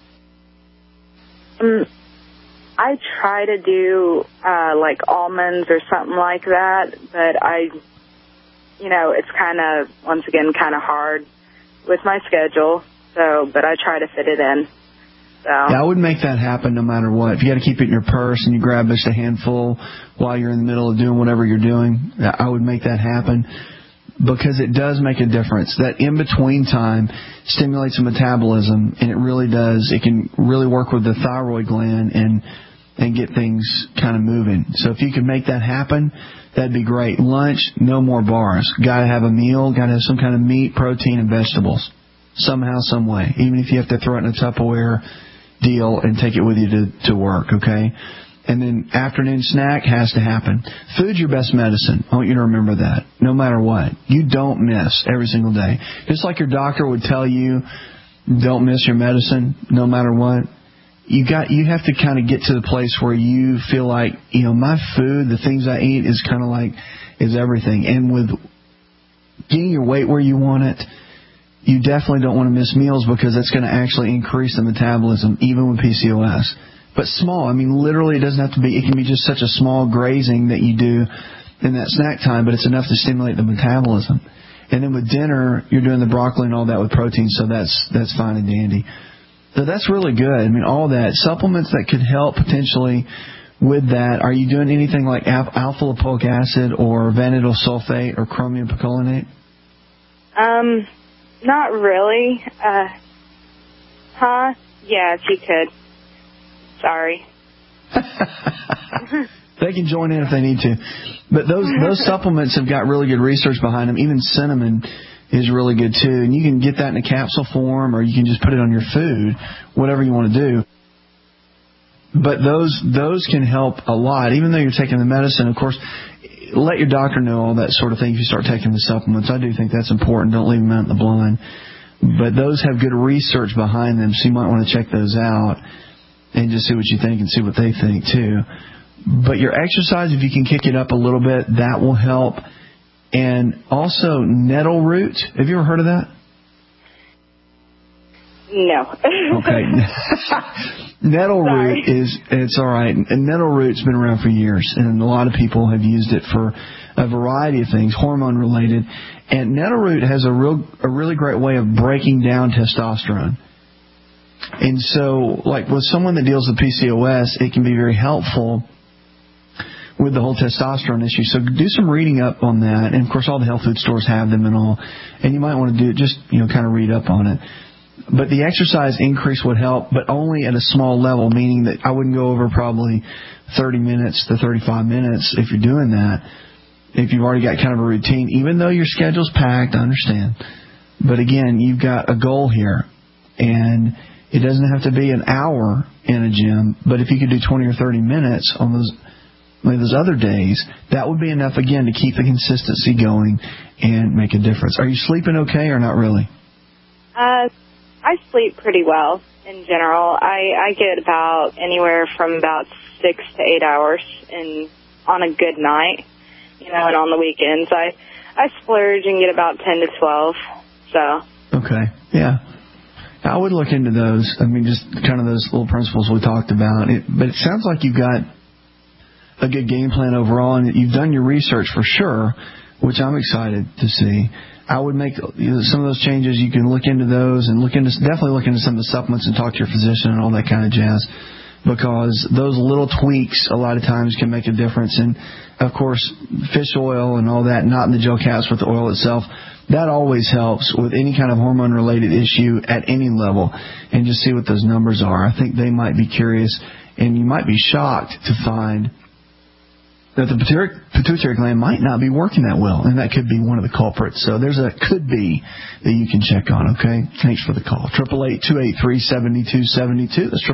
S15: I try to do like almonds or something like that, but it's kind of, once again, kind of hard with my schedule. So, but I try to fit it in. So.
S1: Yeah, I would make that happen no matter what. If you got to keep it in your purse and you grab just a handful while you're in the middle of doing whatever you're doing, I would make that happen because it does make a difference. That in-between time stimulates the metabolism, and it really does. It can really work with the thyroid gland and get things kind of moving. So if you could make that happen, that'd be great. Lunch, no more bars. Got to have a meal. Got to have some kind of meat, protein, and vegetables. Somehow, some way. Even if you have to throw it in a Tupperware deal and take it with you to work, okay? And then afternoon snack has to happen. Food's your best medicine. I want you to remember that. No matter what. You don't miss every single day. Just like your doctor would tell you, don't miss your medicine no matter what. You have to kind of get to the place where you feel like, my food, the things I eat is kind of like, is everything. And with getting your weight where you want it, you definitely don't want to miss meals because that's going to actually increase the metabolism, even with PCOS. But small, literally it doesn't have to be, it can be just such a small grazing that you do in that snack time, but it's enough to stimulate the metabolism. And then with dinner, you're doing the broccoli and all that with protein, so that's fine and dandy. So that's really good. All that. Supplements that could help potentially with that. Are you doing anything like alpha-lipoic acid or vanadyl sulfate or chromium picolinate?
S15: Not really. Yeah, if you could. Sorry.
S1: They can join in if they need to. But those supplements have got really good research behind them. Even cinnamon is really good too. And you can get that in a capsule form or you can just put it on your food, whatever you want to do. But those can help a lot. Even though you're taking the medicine, of course, let your doctor know all that sort of thing if you start taking the supplements. I do think that's important. Don't leave them out in the blind. But those have good research behind them, so you might want to check those out and just see what you think and see what they think too. But your exercise, if you can kick it up a little bit, that will help. And also nettle root. Have you ever heard of that?
S15: No.
S1: Okay. Nettle root it's all right. And nettle root's been around for years, and a lot of people have used it for a variety of things, hormone-related. And nettle root has a really great way of breaking down testosterone. And so, like with someone that deals with PCOS, it can be very helpful with the whole testosterone issue. So do some reading up on that. And, of course, all the health food stores have them and all. And you might want to do just, kind of read up on it. But the exercise increase would help, but only at a small level, meaning that I wouldn't go over probably 30 minutes to 35 minutes if you're doing that. If you've already got kind of a routine, even though your schedule's packed, I understand. But, again, you've got a goal here. And it doesn't have to be an hour in a gym, but if you could do 20 or 30 minutes on those other days, that would be enough, again, to keep the consistency going and make a difference. Are you sleeping okay or not really?
S15: I sleep pretty well in general. I get about anywhere from about 6 to 8 hours on a good night, and on the weekends I splurge and get about 10 to 12. So. Okay,
S1: yeah. I would look into those. I mean, just kind of those little principles we talked about. But it sounds like you've got a good game plan overall, and you've done your research for sure, which I'm excited to see. I would make some of those changes. You can look into those and definitely look into some of the supplements and talk to your physician and all that kind of jazz, because those little tweaks a lot of times can make a difference. And, of course, fish oil and all that, not in the gel caps with the oil itself, that always helps with any kind of hormone-related issue at any level. And just see what those numbers are. I think they might be curious, and you might be shocked to find that the pituitary gland might not be working that well, and that could be one of the culprits. So there's a could be that you can check on, okay? Thanks for the call. 888-283-7272. That's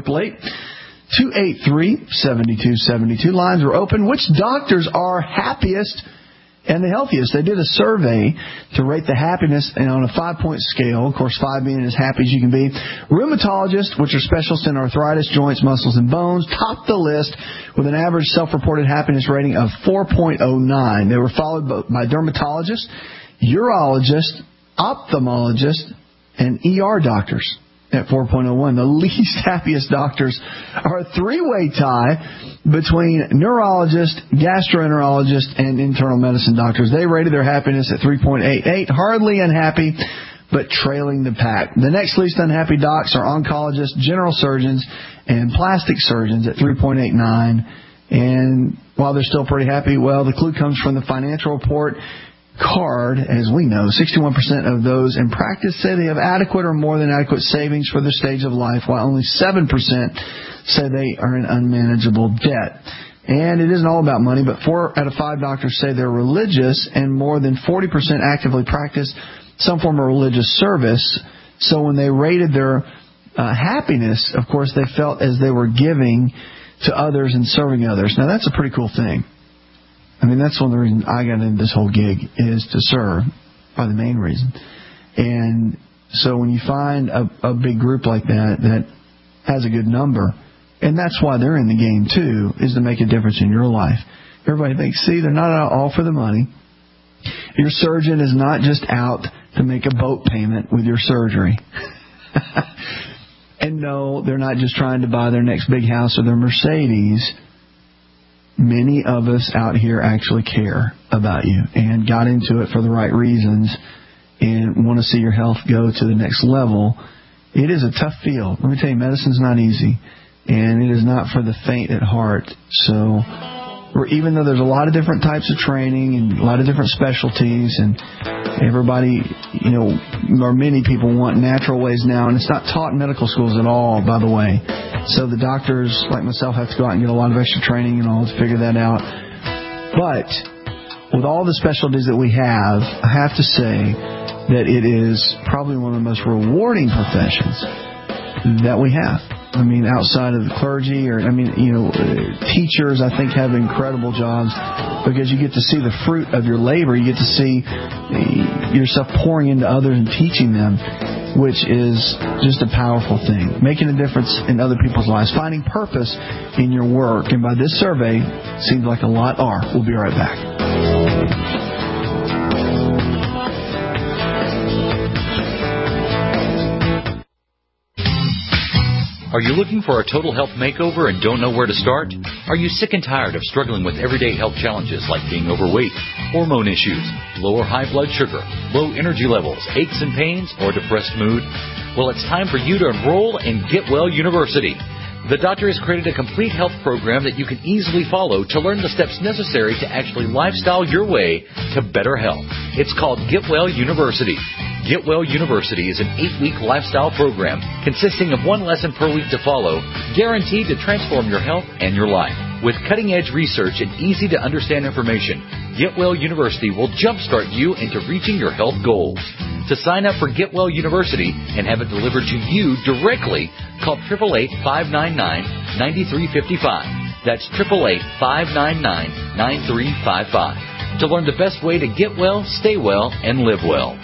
S1: 888-283-7272. Lines are open. Which doctors are happiest and the healthiest? They did a survey to rate the happiness on a 5-point scale. Of course, 5 being as happy as you can be. Rheumatologists, which are specialists in arthritis, joints, muscles, and bones, topped the list with an average self-reported happiness rating of 4.09. They were followed by dermatologists, urologists, ophthalmologists, and ER doctors at 4.01. The least happiest doctors are a three-way tie between neurologists, gastroenterologists, and internal medicine doctors. They rated their happiness at 3.88, hardly unhappy, but trailing the pack. The next least unhappy docs are oncologists, general surgeons, and plastic surgeons at 3.89. And while they're still pretty happy, well, the clue comes from the financial report card. As we know, 61% of those in practice say they have adequate or more than adequate savings for their stage of life, while only 7% say they are in unmanageable debt. And it isn't all about money, but 4 out of 5 doctors say they're religious, and more than 40% actively practice some form of religious service. So when they rated their happiness, of course, they felt as they were giving to others and serving others. Now, that's a pretty cool thing. I mean, that's one of the reasons I got into this whole gig, is to serve, by the main reason. And so when you find a big group like that has a good number, and that's why they're in the game too, is to make a difference in your life. Everybody thinks, see, they're not all for the money. Your surgeon is not just out to make a boat payment with your surgery. And no, they're not just trying to buy their next big house or their Mercedes. Many of us out here actually care about you and got into it for the right reasons and want to see your health go to the next level. It is a tough field. Let me tell you, medicine's not easy, and it is not for the faint at heart. So even though there's a lot of different types of training and a lot of different specialties, and everybody, or many people want natural ways now, and it's not taught in medical schools at all, by the way. So the doctors, like myself, have to go out and get a lot of extra training and all to figure that out. But with all the specialties that we have, I have to say that it is probably one of the most rewarding professions that we have. I mean, outside of the clergy, teachers, I think, have incredible jobs because you get to see the fruit of your labor. You get to see yourself pouring into others and teaching them, which is just a powerful thing. Making a difference in other people's lives, finding purpose in your work. And by this survey, seems like a lot are. We'll be right back.
S16: Are you looking for a total health makeover and don't know where to start? Are you sick and tired of struggling with everyday health challenges like being overweight, hormone issues, low or high blood sugar, low energy levels, aches and pains, or depressed mood? Well, it's time for you to enroll in Get Well University. The doctor has created a complete health program that you can easily follow to learn the steps necessary to actually lifestyle your way to better health. It's called Get Well University. Get Well University is an 8-week lifestyle program consisting of 1 lesson per week to follow, guaranteed to transform your health and your life. With cutting-edge research and easy-to-understand information, Get Well University will jumpstart you into reaching your health goals. To sign up for Get Well University and have it delivered to you directly, call 888-599-9355. That's 888-599-9355. To learn the best way to get well, stay well, and live well.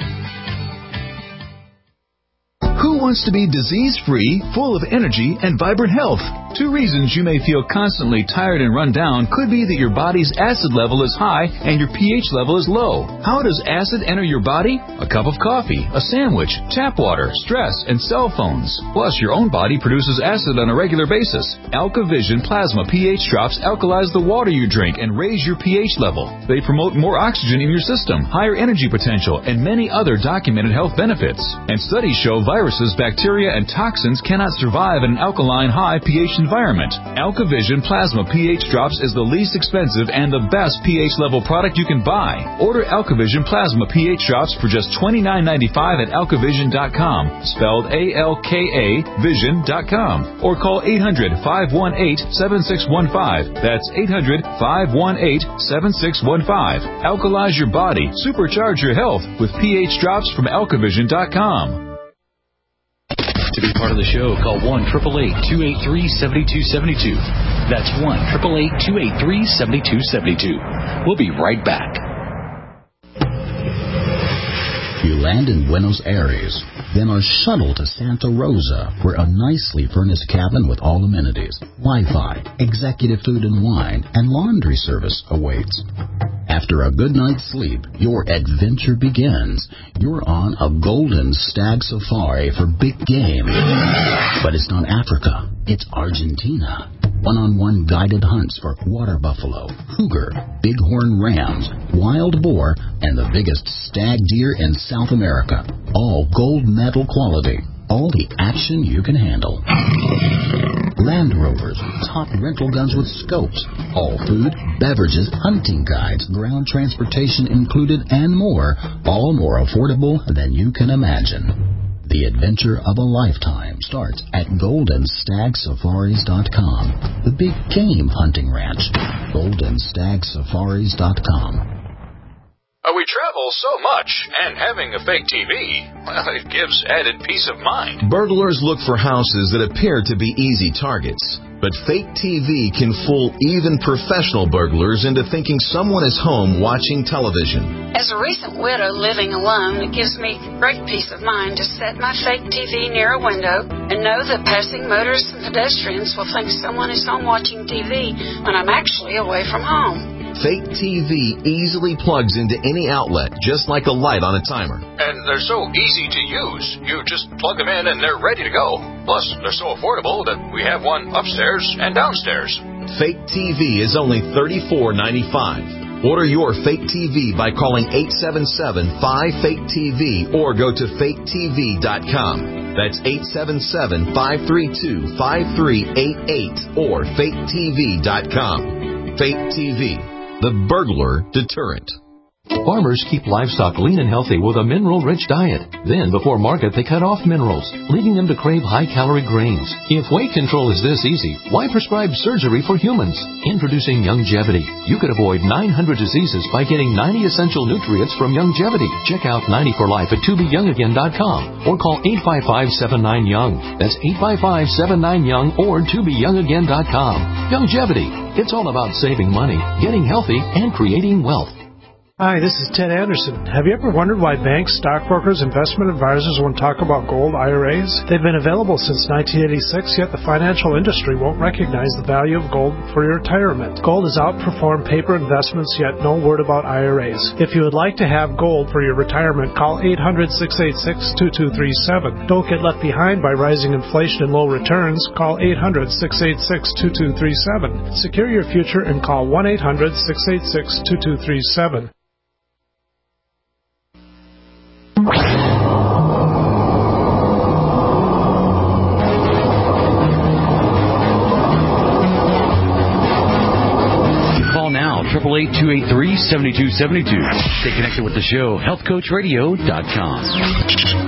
S17: Who wants to be disease-free, full of energy, and vibrant health? 2 reasons you may feel constantly tired and run down could be that your body's acid level is high and your pH level is low. How does acid enter your body? A cup of coffee, a sandwich, tap water, stress, and cell phones. Plus, your own body produces acid on a regular basis. AlkaVision Plasma pH drops alkalize the water you drink and raise your pH level. They promote more oxygen in your system, higher energy potential, and many other documented health benefits. And studies show viruses, bacteria, and toxins cannot survive in an alkaline high pH environment. AlkaVision Plasma pH Drops is the least expensive and the best pH level product you can buy. Order AlkaVision Plasma pH Drops for just $29.95 at alkavision.com, spelled A-L-K-A vision.com, or call 800-518-7615. That's 800-518-7615. Alkalize your body, supercharge your health with pH Drops from alkavision.com.
S16: To be part of the show, call 1-888-283-7272. That's 1-888-283-7272. We'll be right back.
S18: You land in Buenos Aires, then are shuttled to Santa Rosa, where a nicely furnished cabin with all amenities, Wi-Fi, executive food and wine, and laundry service awaits. After a good night's sleep, your adventure begins. You're on a golden stag safari for big game. But it's not Africa, it's Argentina. One-on-one guided hunts for water buffalo, cougar, bighorn rams, wild boar, and the biggest stag deer in South America. All gold medal quality. All the action you can handle. Land Rovers, top rental guns with scopes, all food, beverages, hunting guides, ground transportation included, and more, all more affordable than you can imagine. The adventure of a lifetime starts at GoldenStagSafaris.com, the big game hunting ranch. GoldenStagSafaris.com.
S14: We travel so much, and having a fake TV, well, it gives added peace of mind.
S19: Burglars look for houses that appear to be easy targets, but fake TV can fool even professional burglars into thinking someone is home watching television.
S20: As a recent widow living alone, it gives me great peace of mind to set my fake TV near a window and know that passing motorists and pedestrians will think someone is home watching TV when I'm actually away from home.
S19: Fake TV easily plugs into any outlet, just like a light on a timer.
S14: And they're so easy to use. You just plug them in and they're ready to go. Plus, they're so affordable that we have one upstairs and downstairs.
S19: Fake TV is only $34.95. Order your fake TV by calling 877-5FAKE-TV or go to faketv.com. That's 877-532-5388 or faketv.com. Fake TV, the burglar deterrent.
S21: Farmers keep livestock lean and healthy with a mineral-rich diet. Then, before market, they cut off minerals, leading them to crave high-calorie grains. If weight control is this easy, why prescribe surgery for humans? Introducing Youngevity. You could avoid 900 diseases by getting 90 essential nutrients from Youngevity. Check out 90 for Life at tobeyoungagain.com or call 855-79-YOUNG. That's 855-79-YOUNG or tobeyoungagain.com. Youngevity. It's all about saving money, getting healthy, and creating wealth.
S6: Hi, this is Ted Anderson. Have you ever wondered why banks, stockbrokers, investment advisors won't talk about gold IRAs? They've been available since 1986, yet the financial industry won't recognize the value of gold for your retirement. Gold has outperformed paper investments, yet no word about IRAs. If you would like to have gold for your retirement, call 800-686-2237. Don't get left behind by rising inflation and low returns. Call 800-686-2237. Secure your future and call 1-800-686-2237.
S16: Call now, 888-283-7272. Stay connected with the show, healthcoachradio.com.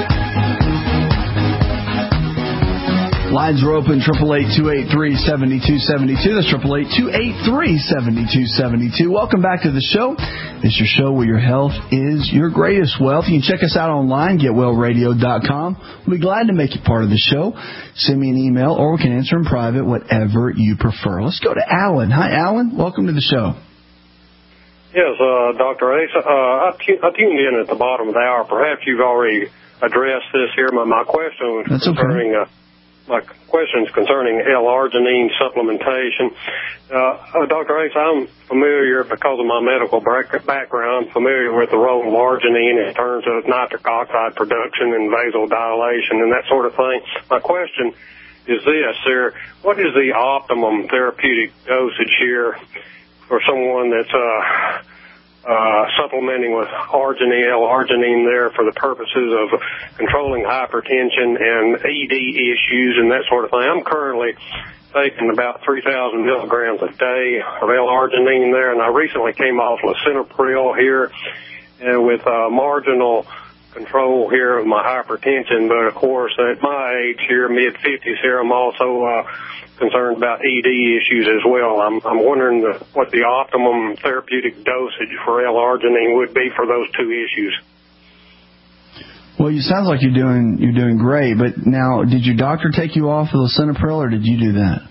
S1: Lines are open, 888-283-7272. That's 888-283-7272. Welcome back to the show. It's your show where your health is your greatest wealth. You can check us out online, getwellradio.com. We'll be glad to make you part of the show. Send me an email, or we can answer in private, whatever you prefer. Let's go to Alan. Hi, Alan. Welcome to the show.
S2: Yes, Dr. Ace. I tuned in at the bottom of the hour. Perhaps you've already addressed this here. My question was concerning... My question is concerning L-arginine supplementation. Dr. Ace, I'm familiar, because of my medical background, familiar with the role of arginine in terms of nitric oxide production and vasodilation and that sort of thing. My question is this, sir. What is the optimum therapeutic dosage here for someone that's supplementing with L-arginine there for the purposes of controlling hypertension and ED issues and that sort of thing? I'm currently taking about 3,000 milligrams a day of L-arginine there, and I recently came off lisinopril here with marginal control here of my hypertension. But, of course, at my age here, mid-50s here, I'm also concerned about ED issues as well. I'm wondering what the optimum therapeutic dosage for L-arginine would be for those two issues.
S1: Well, it sounds like you're doing great. But now, did your doctor take you off of lisinopril, or did you do that?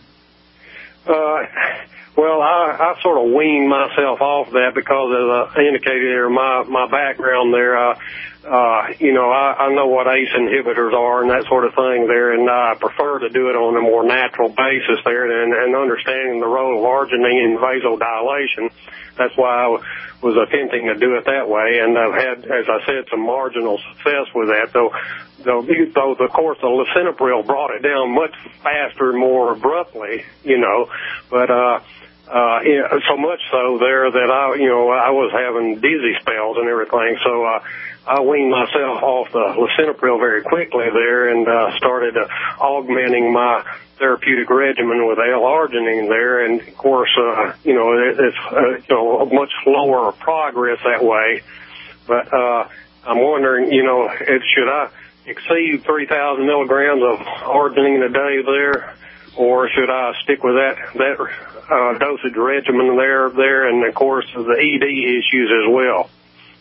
S2: Well, I sort of weaned myself off that because, as I indicated there, my background there, I know what ACE inhibitors are and that sort of thing there, and I prefer to do it on a more natural basis there, and understanding the role of arginine in vasodilation. That's why I was attempting to do it that way, and I've had, as I said, some marginal success with that, though of course, the lisinopril brought it down much faster and more abruptly, but so much so there that I was having dizzy spells and everything, so I weaned myself off the lisinopril very quickly there and started augmenting my therapeutic regimen with L-arginine there, and of course, it's a much slower progress that way. But I'm wondering, should I exceed 3,000 milligrams of arginine a day there, or should I stick with that dosage regimen there, and of course the ED issues as well?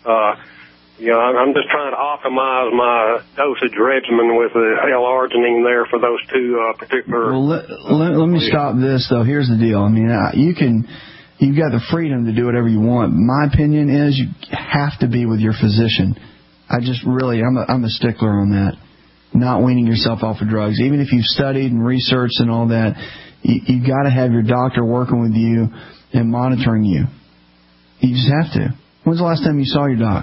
S2: I'm just trying to optimize my dosage regimen with the L-arginine there for those two particular...
S1: Well, let me stop this, though. Here's the deal. I mean, you've got the freedom to do whatever you want. My opinion is you have to be with your physician. I'm a stickler on that. Not weaning yourself off of drugs. Even if you've studied and researched and all that, you got to have your doctor working with you and monitoring you. You just have to. When's the last time you saw your doc?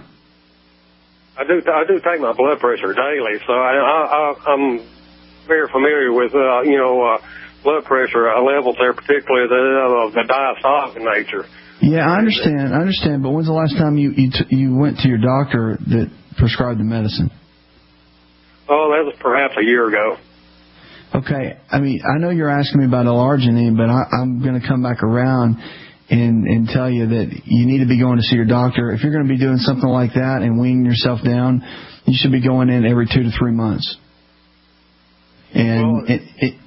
S2: I do take my blood pressure daily, so I'm very familiar with blood pressure levels there, particularly of the diastolic nature.
S1: Yeah, I understand. But when's the last time you went to your doctor that prescribed the medicine?
S2: Oh, that was perhaps a year ago.
S1: Okay. I mean, I know you're asking me about L-arginine, but I'm going to come back around and tell you that you need to be going to see your doctor. If you're going to be doing something like that and weaning yourself down, you should be going in every 2 to 3 months. And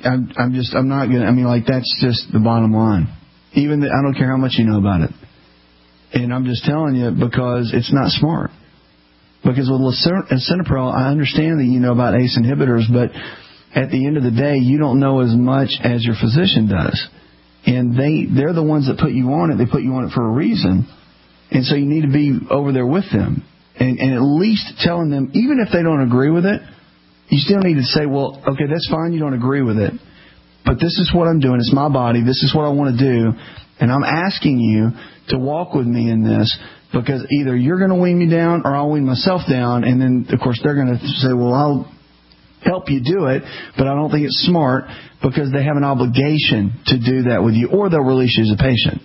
S1: that's just the bottom line. I don't care how much you know about it. And I'm just telling you because it's not smart. Because with lisinopril, I understand that you know about ACE inhibitors, but at the end of the day, you don't know as much as your physician does. And they're the ones that put you on it. They put you on it for a reason. And so you need to be over there with them and at least telling them, even if they don't agree with it, you still need to say, well, okay, that's fine, you don't agree with it, but this is what I'm doing. It's my body. This is what I want to do. And I'm asking you to walk with me in this, because either you're going to wean me down or I'll wean myself down. And then, of course, they're going to say, well, I'll help you do it, but I don't think it's smart, because they have an obligation to do that with you, or they'll release you as a patient.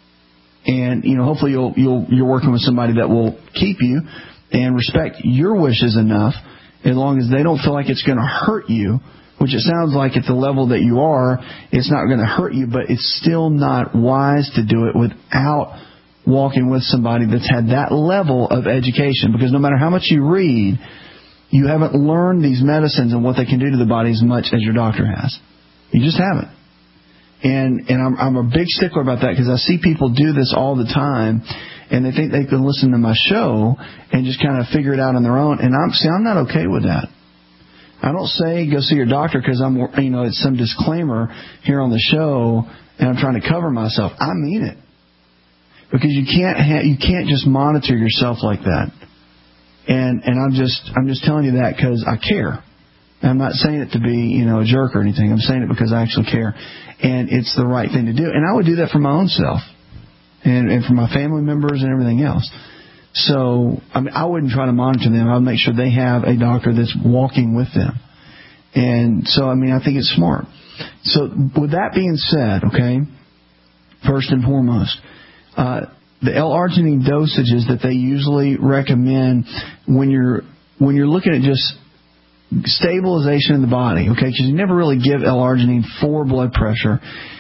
S1: And, hopefully you're working with somebody that will keep you and respect your wishes enough, as long as they don't feel like it's going to hurt you, which it sounds like at the level that you are, it's not going to hurt you, but it's still not wise to do it without walking with somebody that's had that level of education. Because no matter how much you read, you haven't learned these medicines and what they can do to the body as much as your doctor has. You just haven't. And I'm a big stickler about that, because I see people do this all the time, and they think they can listen to my show and just kind of figure it out on their own. And I'm not okay with that. I don't say go see your doctor because it's some disclaimer here on the show and I'm trying to cover myself. I mean it, because you can't just monitor yourself like that. And I'm just telling you that because I care. I'm not saying it to be a jerk or anything. I'm saying it because I actually care, and it's the right thing to do. And I would do that for my own self, and for my family members and everything else. So, I wouldn't try to monitor them. I would make sure they have a doctor that's walking with them. And so, I think it's smart. So, with that being said, okay, first and foremost, the L-arginine dosages that they usually recommend when you're looking at just stabilization in the body, okay, because you never really give L-arginine for blood pressure.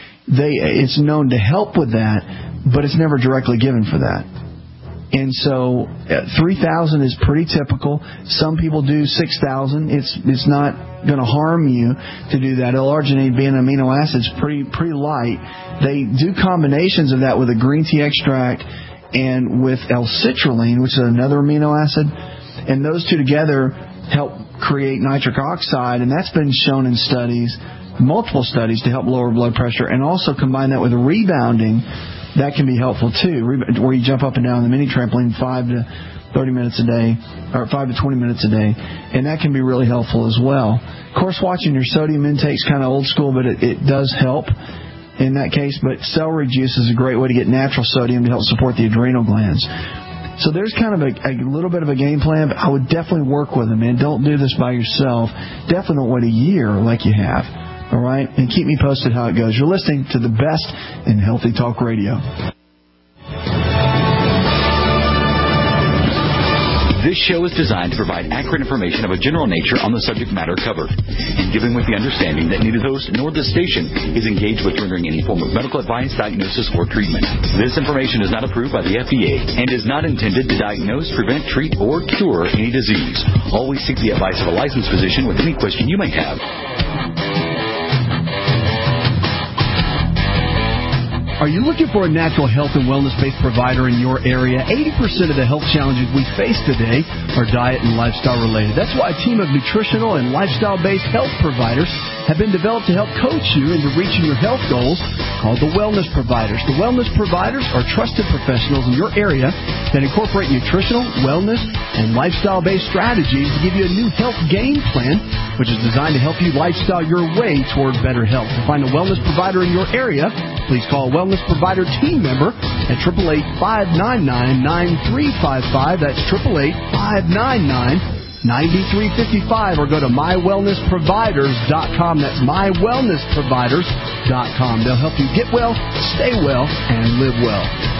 S1: It's known to help with that, but it's never directly given for that. And so 3,000 is pretty typical. Some people do 6,000. It's not going to harm you to do that. L-arginine, being an amino acid, is pretty light. They do combinations of that with a green tea extract and with L-citrulline, which is another amino acid. And those two together help create nitric oxide, and that's been shown in studies, multiple studies, to help lower blood pressure. And also combine that with rebounding. That can be helpful too, where you jump up and down the mini trampoline 5 to 30 minutes a day, or 5 to 20 minutes a day, and that can be really helpful as well. Of course, watching your sodium intake is kind of old school, but it does help in that case. But celery juice is a great way to get natural sodium to help support the adrenal glands. So there's kind of a little bit of a game plan, but I would definitely work with them, man. Don't do this by yourself. Definitely don't wait a year like you have. All right? And keep me posted how it goes. You're listening to the best in Healthy Talk Radio.
S16: This show is designed to provide accurate information of a general nature on the subject matter covered, and given with the understanding that neither host nor the station is engaged with rendering any form of medical advice, diagnosis, or treatment. This information is not approved by the FDA and is not intended to diagnose, prevent, treat, or cure any disease. Always seek the advice of a licensed physician with any question you may have.
S1: Are you looking for a natural health and wellness-based provider in your area? 80% of the health challenges we face today are diet and lifestyle related. That's why a team of nutritional and lifestyle-based health providers have been developed to help coach you into reaching your health goals, called the Wellness Providers. The Wellness Providers are trusted professionals in your area that incorporate nutritional, wellness, and lifestyle-based strategies to give you a new health game plan, which is designed to help you lifestyle your way toward better health. To find a wellness provider in your area, please call a Wellness Provider team member at 888-599-9355. That's 888-599-9355, or go to mywellnessproviders.com. That's mywellnessproviders.com. They'll help you get well, stay well, and live well.